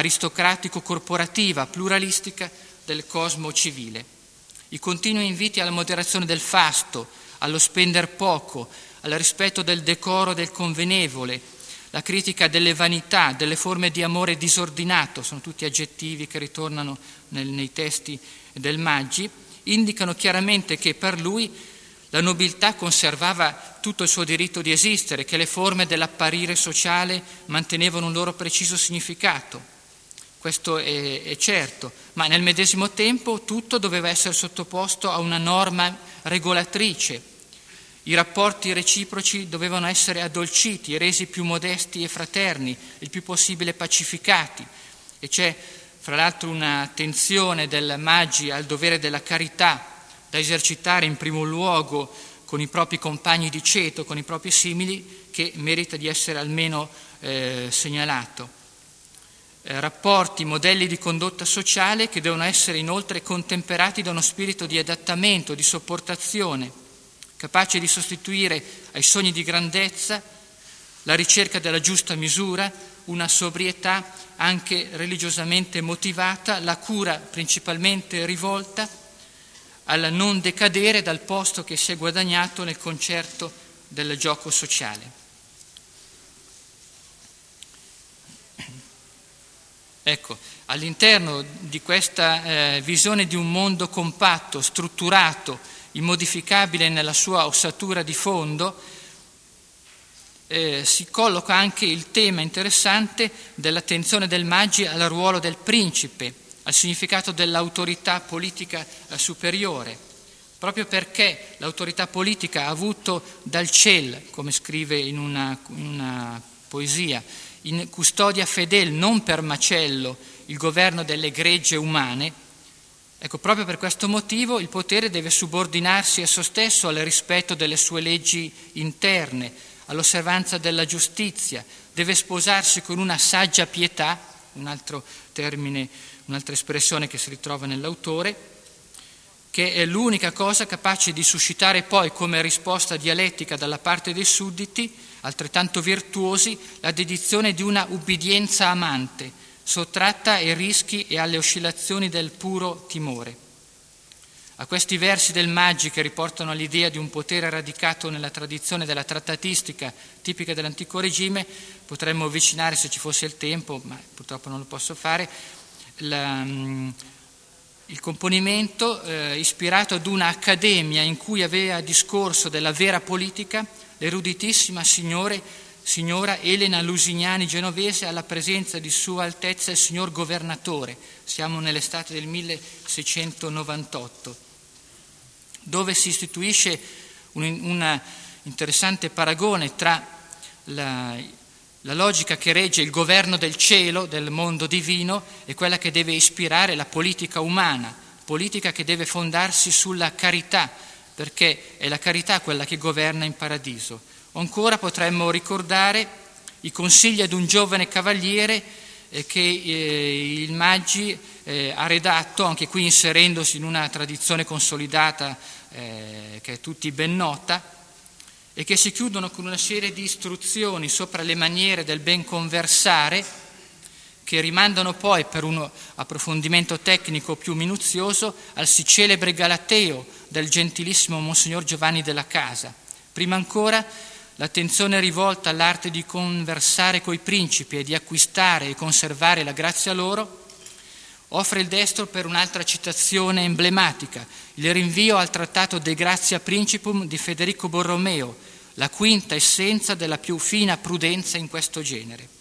aristocratico-corporativa, pluralistica del cosmo civile. I continui inviti alla moderazione del fasto, allo spender poco, al rispetto del decoro del convenevole, la critica delle vanità, delle forme di amore disordinato, sono tutti aggettivi che ritornano nel, nei testi del Maggi, indicano chiaramente che per lui la nobiltà conservava tutto il suo diritto di esistere, che le forme dell'apparire sociale mantenevano un loro preciso significato. Questo è, è certo, ma nel medesimo tempo tutto doveva essere sottoposto a una norma regolatrice. I rapporti reciproci dovevano essere addolciti, resi più modesti e fraterni, il più possibile pacificati. E c'è, fra l'altro, un'attenzione del Maggi al dovere della carità da esercitare in primo luogo con i propri compagni di ceto, con i propri simili, che merita di essere almeno eh, segnalato. Eh, rapporti, modelli di condotta sociale che devono essere inoltre contemperati da uno spirito di adattamento, di sopportazione, capace di sostituire ai sogni di grandezza la ricerca della giusta misura, una sobrietà anche religiosamente motivata, la cura principalmente rivolta al non decadere dal posto che si è guadagnato nel concerto del gioco sociale. Ecco, all'interno di questa eh, visione di un mondo compatto, strutturato, immodificabile nella sua ossatura di fondo, eh, si colloca anche il tema interessante dell'attenzione del Maggi al ruolo del principe, al significato dell'autorità politica eh, superiore, proprio perché l'autorità politica ha avuto dal ciel, come scrive in una, in una poesia, in custodia fedel, non per macello, il governo delle gregge umane. Ecco, proprio per questo motivo il potere deve subordinarsi esso stesso al rispetto delle sue leggi interne, all'osservanza della giustizia, deve sposarsi con una saggia pietà, un altro termine, un'altra espressione che si ritrova nell'autore, che è l'unica cosa capace di suscitare poi come risposta dialettica dalla parte dei sudditi, altrettanto virtuosi, la dedizione di una ubbidienza amante, sottratta ai rischi e alle oscillazioni del puro timore. A questi versi del Maggi, che riportano l'idea di un potere radicato nella tradizione della trattatistica tipica dell'antico regime, potremmo avvicinare, se ci fosse il tempo, ma purtroppo non lo posso fare, la, il componimento eh, ispirato ad una accademia in cui aveva discorso della vera politica l'eruditissima signore, signora Elena Lusignani Genovese, alla presenza di Sua Altezza il signor Governatore. Siamo nell'estate del milleseicentonovantotto, dove si istituisce un, un interessante paragone tra la, La logica che regge il governo del cielo, del mondo divino, è quella che deve ispirare la politica umana, politica che deve fondarsi sulla carità, perché è la carità quella che governa in paradiso. O ancora potremmo ricordare i consigli ad un giovane cavaliere eh, che eh, il Maggi eh, ha redatto, anche qui inserendosi in una tradizione consolidata eh, che è tutti ben nota, e che si chiudono con una serie di istruzioni sopra le maniere del ben conversare, che rimandano poi, per un approfondimento tecnico più minuzioso, al si celebre Galateo del gentilissimo Monsignor Giovanni della Casa. Prima ancora l'attenzione rivolta all'arte di conversare coi principi e di acquistare e conservare la grazia loro offre il destro per un'altra citazione emblematica, il rinvio al trattato De Gratia Principum di Federico Borromeo, la quinta essenza della più fina prudenza in questo genere.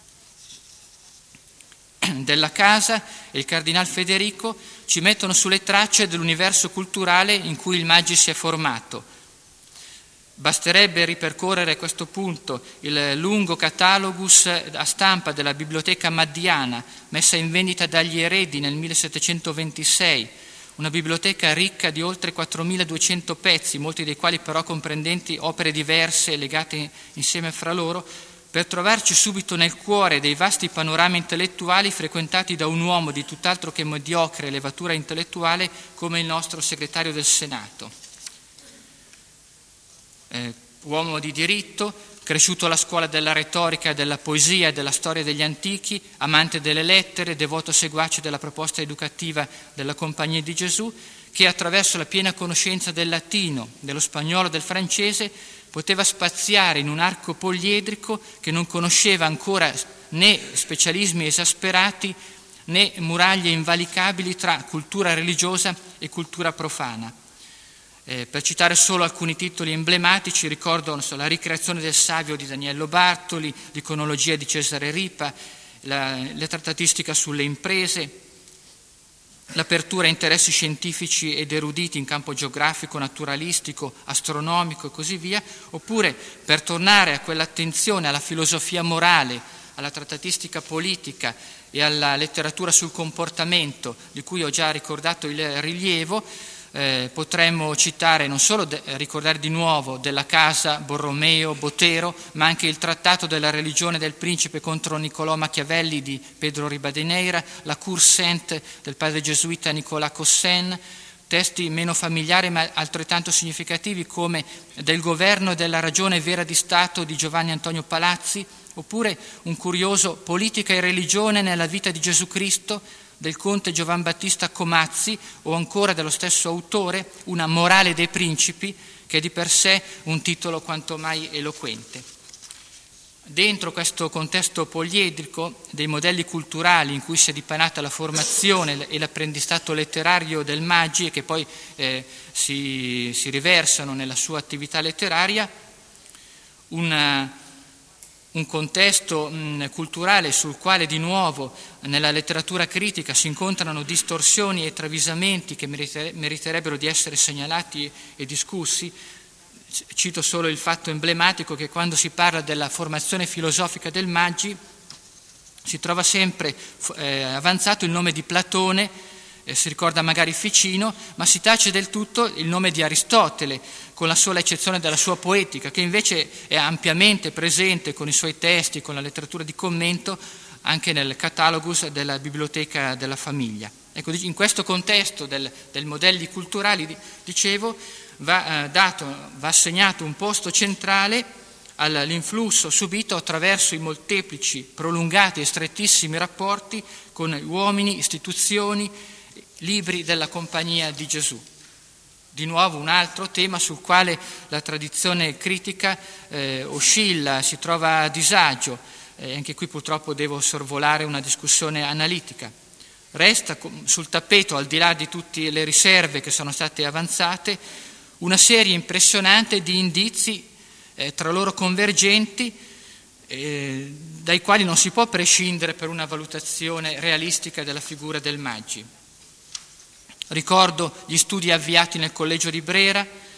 Della Casa e il Cardinal Federico ci mettono sulle tracce dell'universo culturale in cui il Maggi si è formato. Basterebbe ripercorrere a questo punto il lungo catalogus a stampa della Biblioteca Maddiana, messa in vendita dagli eredi nel millesettecentoventisei, una biblioteca ricca di oltre quattromiladuecento pezzi, molti dei quali però comprendenti opere diverse legate insieme fra loro, per trovarci subito nel cuore dei vasti panorami intellettuali frequentati da un uomo di tutt'altro che mediocre levatura intellettuale come il nostro segretario del Senato. Eh, uomo di diritto, cresciuto alla scuola della retorica, della poesia e della storia degli antichi, amante delle lettere, devoto seguace della proposta educativa della Compagnia di Gesù, che attraverso la piena conoscenza del latino, dello spagnolo e del francese poteva spaziare in un arco poliedrico che non conosceva ancora né specialismi esasperati né muraglie invalicabili tra cultura religiosa e cultura profana. Eh, per citare solo alcuni titoli emblematici, ricordo non so, La ricreazione del Savio di Daniello Bartoli, l'Iconologia di Cesare Ripa, la, la trattatistica sulle imprese, l'apertura a interessi scientifici ed eruditi in campo geografico, naturalistico, astronomico e così via, oppure per tornare a quell'attenzione alla filosofia morale, alla trattatistica politica e alla letteratura sul comportamento, di cui ho già ricordato il rilievo, eh, potremmo citare non solo de- ricordare di nuovo Della Casa, Borromeo, Botero, ma anche il Trattato della religione del principe contro Niccolò Machiavelli di Pedro Ribadeneira, la Cour Sainte del padre gesuita Nicolas Cossen, testi meno familiari ma altrettanto significativi come Del governo e della ragione vera di Stato di Giovanni Antonio Palazzi, oppure un curioso Politica e religione nella vita di Gesù Cristo del conte Giovan Battista Comazzi, o ancora dello stesso autore Una morale dei principi, che è di per sé un titolo quanto mai eloquente. Dentro questo contesto poliedrico dei modelli culturali in cui si è dipanata la formazione e l'apprendistato letterario del Maggi e che poi eh, si, si riversano nella sua attività letteraria, una un contesto mh, culturale sul quale di nuovo nella letteratura critica si incontrano distorsioni e travisamenti che merite, meriterebbero di essere segnalati e discussi. Cito solo il fatto emblematico che quando si parla della formazione filosofica del Maggi si trova sempre eh, avanzato il nome di Platone, eh, si ricorda magari Ficino, ma si tace del tutto il nome di Aristotele, con la sola eccezione della sua poetica, che invece è ampiamente presente con i suoi testi, con la letteratura di commento, anche nel catalogus della Biblioteca della Famiglia. Ecco, in questo contesto del, del modelli culturali, dicevo, va, eh, dato, va assegnato un posto centrale all'influsso subito attraverso i molteplici, prolungati e strettissimi rapporti con uomini, istituzioni, libri della Compagnia di Gesù. Di nuovo un altro tema sul quale la tradizione critica eh, oscilla, si trova a disagio, e eh, anche qui purtroppo devo sorvolare una discussione analitica. Resta sul tappeto, al di là di tutte le riserve che sono state avanzate, una serie impressionante di indizi eh, tra loro convergenti, eh, dai quali non si può prescindere per una valutazione realistica della figura del Maggi. Ricordo gli studi avviati nel Collegio di Brera,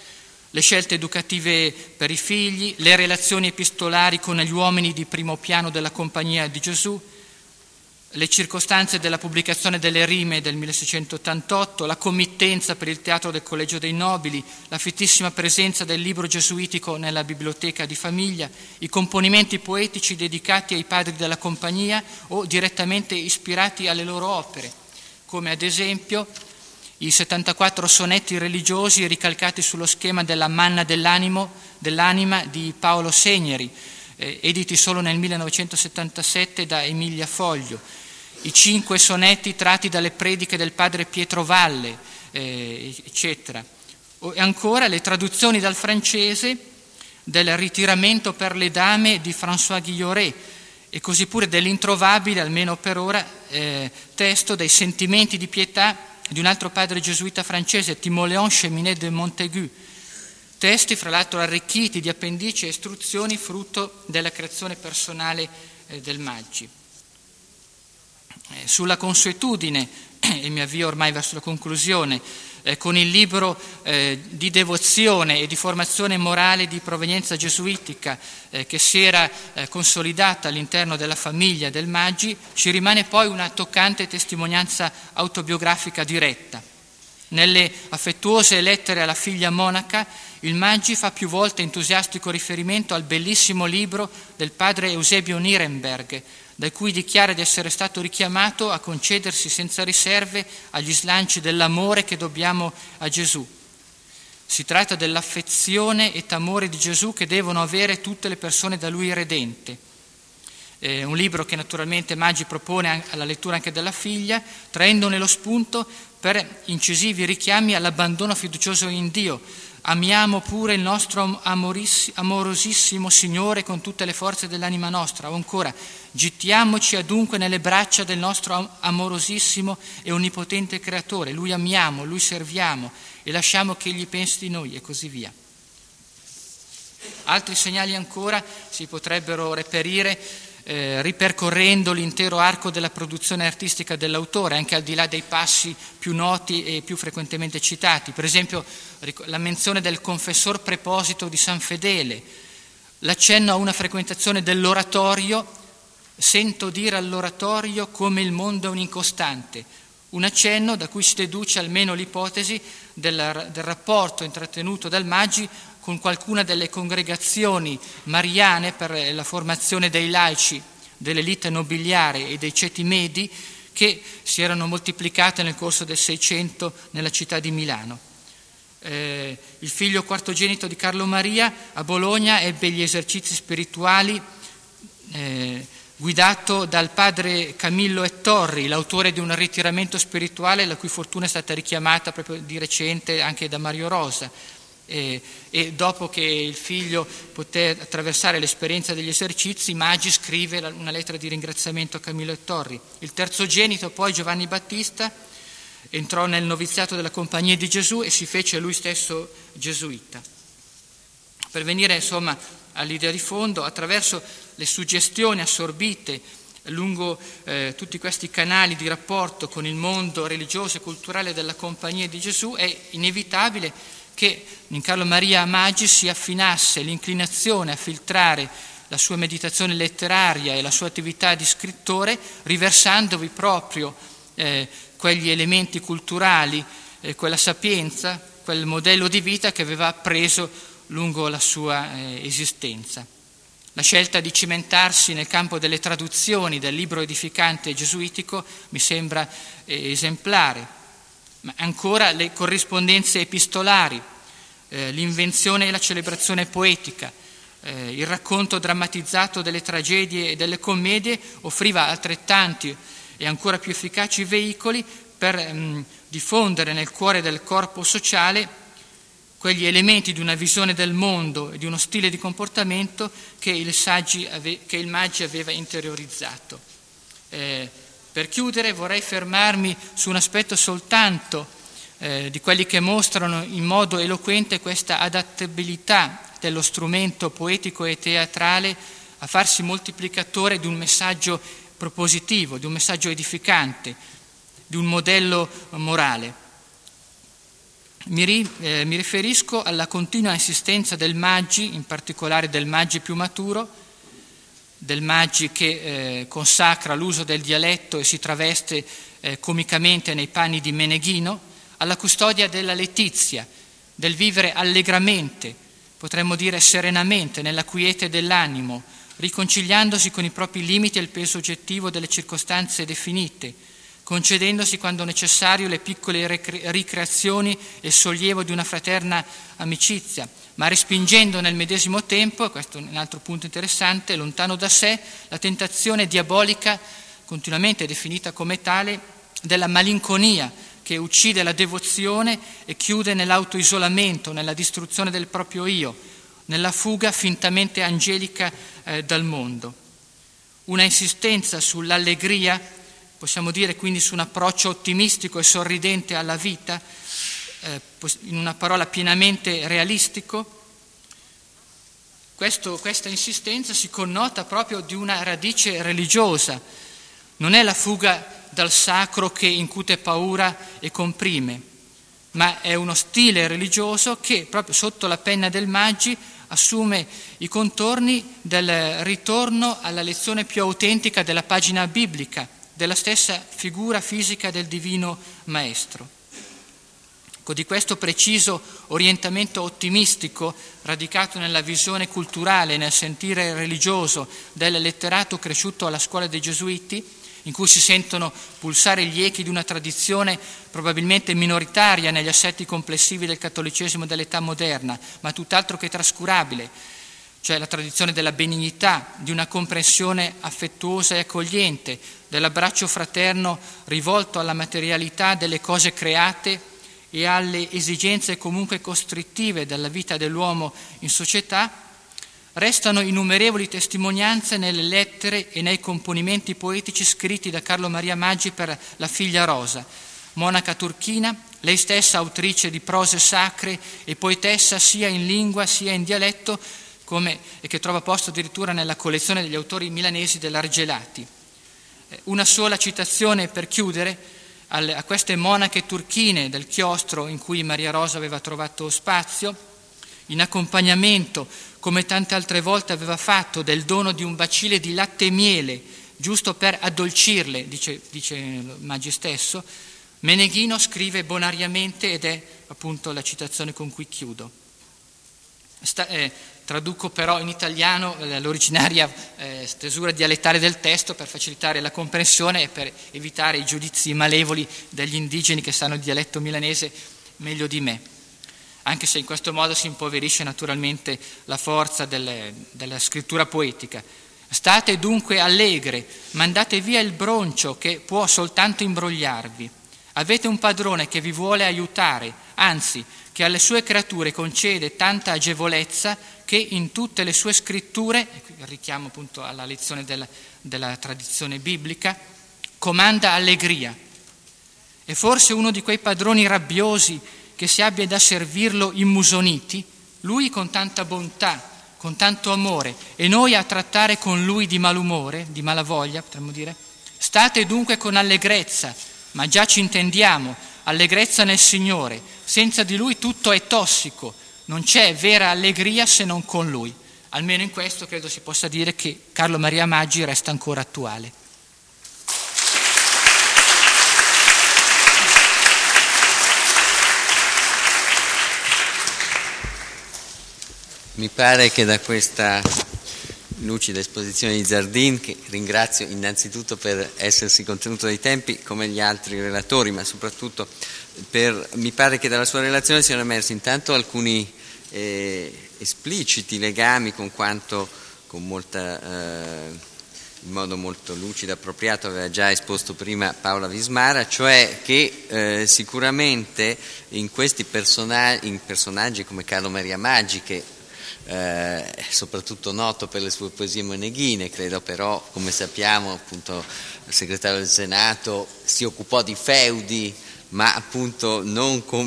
le scelte educative per i figli, le relazioni epistolari con gli uomini di primo piano della Compagnia di Gesù, le circostanze della pubblicazione delle Rime del milleseicentottantotto, la committenza per il Teatro del Collegio dei Nobili, la fittissima presenza del libro gesuitico nella biblioteca di famiglia, i componimenti poetici dedicati ai padri della Compagnia o direttamente ispirati alle loro opere, come ad esempio i settantaquattro sonetti religiosi ricalcati sullo schema della Manna dell'animo, dell'anima di Paolo Segneri, eh, editi solo nel millenovecentosettantasette da Emilia Foglio, i cinque sonetti tratti dalle prediche del padre Pietro Valle, eh, eccetera. E ancora le traduzioni dal francese del Ritiramento per le dame di François Guilloret, e così pure dell'introvabile, almeno per ora, eh, testo dei Sentimenti di pietà di un altro padre gesuita francese, Timoleon Cheminet de Montaigu, testi fra l'altro arricchiti di appendici e istruzioni frutto della creazione personale eh, del Maggi. Eh, sulla consuetudine, e mi avvio ormai verso la conclusione, eh, con il libro eh, di devozione e di formazione morale di provenienza gesuitica eh, che si era eh, consolidata all'interno della famiglia del Maggi, ci rimane poi una toccante testimonianza autobiografica diretta. Nelle affettuose lettere alla figlia monaca, il Maggi fa più volte entusiastico riferimento al bellissimo libro del padre Eusebio Nirenberg, da cui dichiara di essere stato richiamato a concedersi senza riserve agli slanci dell'amore che dobbiamo a Gesù. Si tratta dell'affezione e t'amore di Gesù che devono avere tutte le persone da Lui redente. È un libro che naturalmente Maggi propone alla lettura anche della figlia, traendone lo spunto per incisivi richiami all'abbandono fiducioso in Dio. Amiamo pure il nostro amorosissimo Signore con tutte le forze dell'anima nostra, o ancora gettiamoci adunque nelle braccia del nostro amorosissimo e onnipotente Creatore, Lui amiamo, Lui serviamo e lasciamo che Egli pensi di noi, e così via. Altri segnali ancora si potrebbero reperire Eh, ripercorrendo l'intero arco della produzione artistica dell'autore, anche al di là dei passi più noti e più frequentemente citati. Per esempio la menzione del confessor preposito di San Fedele, l'accenno a una frequentazione dell'oratorio: sento dire all'oratorio come il mondo è un incostante, un accenno da cui si deduce almeno l'ipotesi del, del rapporto intrattenuto dal Maggi con qualcuna delle congregazioni mariane per la formazione dei laici, dell'elite nobiliare e dei ceti medi che si erano moltiplicate nel corso del Seicento nella città di Milano. Eh, il figlio quartogenito di Carlo Maria a Bologna ebbe gli esercizi spirituali eh, guidato dal padre Camillo Ettorri, l'autore di un ritiramento spirituale la cui fortuna è stata richiamata proprio di recente anche da Mario Rosa. E, e dopo che il figlio poté attraversare l'esperienza degli esercizi, Maggi scrive una lettera di ringraziamento a Camillo Ettorri. Il terzogenito poi, Giovanni Battista, entrò nel noviziato della Compagnia di Gesù e si fece lui stesso gesuita. Per venire insomma all'idea di fondo, attraverso le suggestioni assorbite lungo eh, tutti questi canali di rapporto con il mondo religioso e culturale della Compagnia di Gesù, è inevitabile che in Carlo Maria Maggi si affinasse l'inclinazione a filtrare la sua meditazione letteraria e la sua attività di scrittore, riversandovi proprio eh, quegli elementi culturali, eh, quella sapienza, quel modello di vita che aveva appreso lungo la sua eh, esistenza. La scelta di cimentarsi nel campo delle traduzioni del libro edificante gesuitico mi sembra eh, esemplare. Ma ancora le corrispondenze epistolari, eh, l'invenzione e la celebrazione poetica, eh, il racconto drammatizzato delle tragedie e delle commedie offriva altrettanti e ancora più efficaci veicoli per mh, diffondere nel cuore del corpo sociale quegli elementi di una visione del mondo e di uno stile di comportamento che il, saggi ave- che il Maggi aveva interiorizzato. Eh, Per chiudere vorrei fermarmi su un aspetto soltanto eh, di quelli che mostrano in modo eloquente questa adattabilità dello strumento poetico e teatrale a farsi moltiplicatore di un messaggio propositivo, di un messaggio edificante, di un modello morale. Mi, ri, eh, mi riferisco alla continua insistenza del Maggi, in particolare del Maggi più maturo, del Maggi che eh, consacra l'uso del dialetto e si traveste eh, comicamente nei panni di Meneghino, alla custodia della letizia, del vivere allegramente, potremmo dire serenamente, nella quiete dell'animo, riconciliandosi con i propri limiti e il peso oggettivo delle circostanze definite, concedendosi quando necessario le piccole ricre- ricreazioni e il sollievo di una fraterna amicizia, ma respingendo nel medesimo tempo, e questo è un altro punto interessante, lontano da sé, la tentazione diabolica, continuamente definita come tale, della malinconia, che uccide la devozione e chiude nell'autoisolamento, nella distruzione del proprio io, nella fuga fintamente angelica eh, dal mondo. Una insistenza sull'allegria, possiamo dire quindi su un approccio ottimistico e sorridente alla vita, eh, in una parola pienamente realistico. Questo, questa insistenza si connota proprio di una radice religiosa, non è la fuga dal sacro che incute paura e comprime, ma è uno stile religioso che proprio sotto la penna del Maggi assume i contorni del ritorno alla lezione più autentica della pagina biblica, della stessa figura fisica del divino maestro. Di questo preciso orientamento ottimistico, radicato nella visione culturale e nel sentire religioso del letterato cresciuto alla scuola dei Gesuiti, in cui si sentono pulsare gli echi di una tradizione probabilmente minoritaria negli assetti complessivi del cattolicesimo dell'età moderna, ma tutt'altro che trascurabile, cioè la tradizione della benignità, di una comprensione affettuosa e accogliente, dell'abbraccio fraterno rivolto alla materialità delle cose create e alle esigenze comunque costrittive della vita dell'uomo in società, restano innumerevoli testimonianze nelle lettere e nei componimenti poetici scritti da Carlo Maria Maggi per la figlia Rosa, monaca turchina, lei stessa autrice di prose sacre e poetessa sia in lingua sia in dialetto, come, e che trova posto addirittura nella collezione degli autori milanesi dell'Argelati. Una sola citazione per chiudere a queste monache turchine del chiostro in cui Maria Rosa aveva trovato spazio, in accompagnamento, come tante altre volte aveva fatto, del dono di un bacile di latte e miele, giusto per addolcirle, dice, dice Maggi stesso, Meneghino scrive bonariamente, ed è appunto la citazione con cui chiudo. Sta, eh, traduco però in italiano eh, l'originaria eh, stesura dialettale del testo per facilitare la comprensione e per evitare i giudizi malevoli degli indigeni che sanno il dialetto milanese meglio di me, anche se in questo modo si impoverisce naturalmente la forza delle, della scrittura poetica. State dunque allegre, mandate via il broncio che può soltanto imbrogliarvi. Avete un padrone che vi vuole aiutare, anzi, che alle sue creature concede tanta agevolezza che in tutte le sue scritture, e qui richiamo appunto alla lezione della, della tradizione biblica, comanda allegria. E forse uno di quei padroni rabbiosi che si abbia da servirlo immusoniti, lui con tanta bontà, con tanto amore, e noi a trattare con lui di malumore, di malavoglia, potremmo dire. State dunque con allegrezza, ma già ci intendiamo, allegrezza nel Signore, senza di Lui tutto è tossico, non c'è vera allegria se non con Lui. Almeno in questo credo si possa dire che Carlo Maria Maggi resta ancora attuale. Mi pare che da questa lucida esposizione di Zardin, che ringrazio innanzitutto per essersi contenuto nei tempi come gli altri relatori, ma soprattutto per, mi pare che dalla sua relazione siano emersi intanto alcuni eh, espliciti legami con quanto con molta, eh, in modo molto lucido e appropriato aveva già esposto prima Paola Vismara, cioè che eh, sicuramente in questi personaggi, in personaggi come Carlo Maria Maggi, che Eh, soprattutto noto per le sue poesie meneghine, credo però, come sappiamo, appunto il segretario del Senato si occupò di feudi, ma appunto non come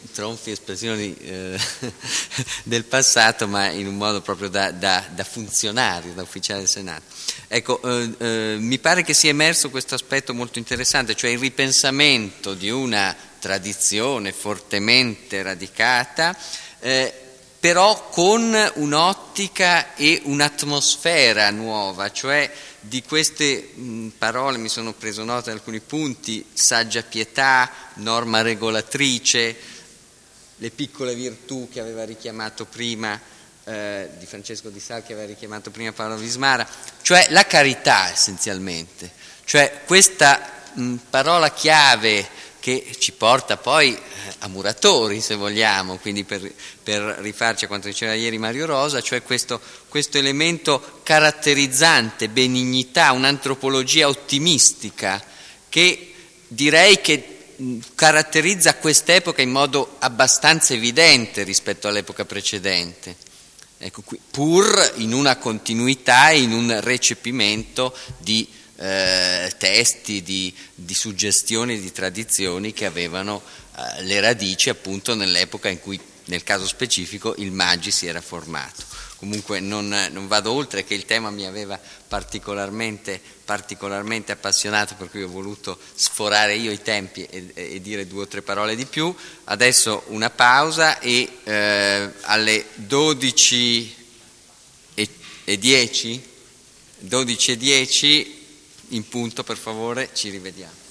tronfi espressioni eh, del passato, ma in un modo proprio da, da, da funzionario, da ufficiale del Senato. Ecco, eh, eh, mi pare che sia emerso questo aspetto molto interessante, cioè il ripensamento di una tradizione fortemente radicata, eh, però con un'ottica e un'atmosfera nuova, cioè di queste mh, parole mi sono preso nota di alcuni punti: saggia pietà, norma regolatrice, le piccole virtù che aveva richiamato prima eh, di Francesco Di Sal, che aveva richiamato prima Paolo Vismara, cioè la carità essenzialmente, cioè questa mh, parola chiave che ci porta poi eh, a Muratori, se vogliamo, quindi per, per rifarci a quanto diceva ieri Mario Rosa, cioè questo, questo elemento caratterizzante, benignità, un'antropologia ottimistica che direi che mh, caratterizza quest'epoca in modo abbastanza evidente rispetto all'epoca precedente. Ecco qui, pur in una continuità e in un recepimento di Eh, testi, di, di suggestioni, di tradizioni che avevano eh, le radici appunto nell'epoca in cui, nel caso specifico, il Maggi si era formato. Comunque non, non vado oltre, che il tema mi aveva particolarmente, particolarmente appassionato, per cui ho voluto sforare io i tempi e, e dire due o tre parole di più. Adesso una pausa e eh, alle dodici e dieci dodici e dieci in punto, per favore, ci rivediamo.